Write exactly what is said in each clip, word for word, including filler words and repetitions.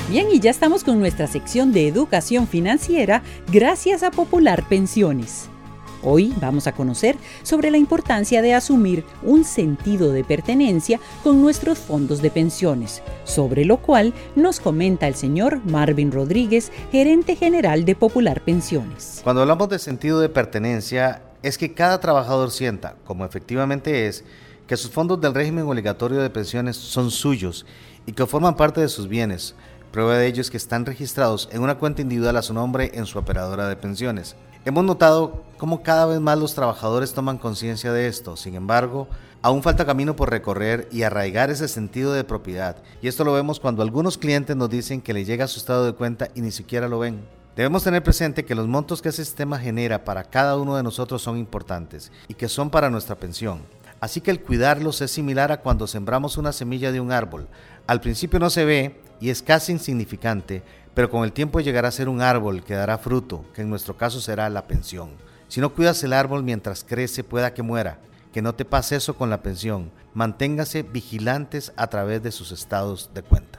Bien, y ya estamos con nuestra sección de educación financiera gracias a Popular Pensiones. Hoy vamos a conocer sobre la importancia de asumir un sentido de pertenencia con nuestros fondos de pensiones, sobre lo cual nos comenta el señor Marvin Rodríguez, gerente general de Popular Pensiones. Cuando hablamos de sentido de pertenencia, es que cada trabajador sienta, como efectivamente es, que sus fondos del régimen obligatorio de pensiones son suyos y que forman parte de sus bienes. Prueba de ello es que están registrados en una cuenta individual a su nombre en su operadora de pensiones. Hemos notado cómo cada vez más los trabajadores toman conciencia de esto. Sin embargo, aún falta camino por recorrer y arraigar ese sentido de propiedad. Y esto lo vemos cuando algunos clientes nos dicen que les llega su estado de cuenta y ni siquiera lo ven. Debemos tener presente que los montos que ese sistema genera para cada uno de nosotros son importantes y que son para nuestra pensión. Así que el cuidarlos es similar a cuando sembramos una semilla de un árbol. Al principio no se ve y es casi insignificante, pero con el tiempo llegará a ser un árbol que dará fruto, que en nuestro caso será la pensión. Si no cuidas el árbol mientras crece, pueda que muera. Que no te pase eso con la pensión. Manténgase vigilantes a través de sus estados de cuenta.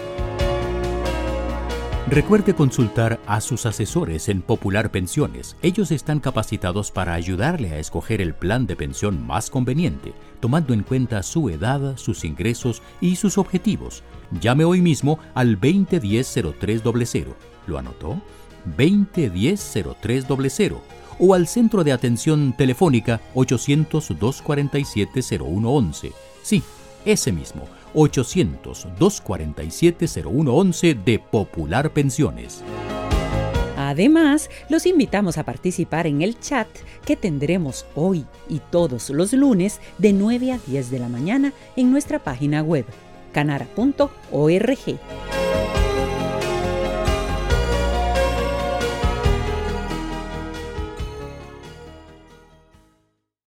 Recuerde consultar a sus asesores en Popular Pensiones. Ellos están capacitados para ayudarle a escoger el plan de pensión más conveniente, tomando en cuenta su edad, sus ingresos y sus objetivos. Llame hoy mismo al veinte diez cero tres cero cero. ¿Lo anotó? veinte diez cero tres cero cero. O al centro de atención telefónica ochocientos, dos cuarenta y siete, cero uno once. Sí, ese mismo, ochocientos, dos cuarenta y siete, cero uno once de Popular Pensiones. Además, los invitamos a participar en el chat que tendremos hoy y todos los lunes de nueve a diez de la mañana en nuestra página web, canara punto org.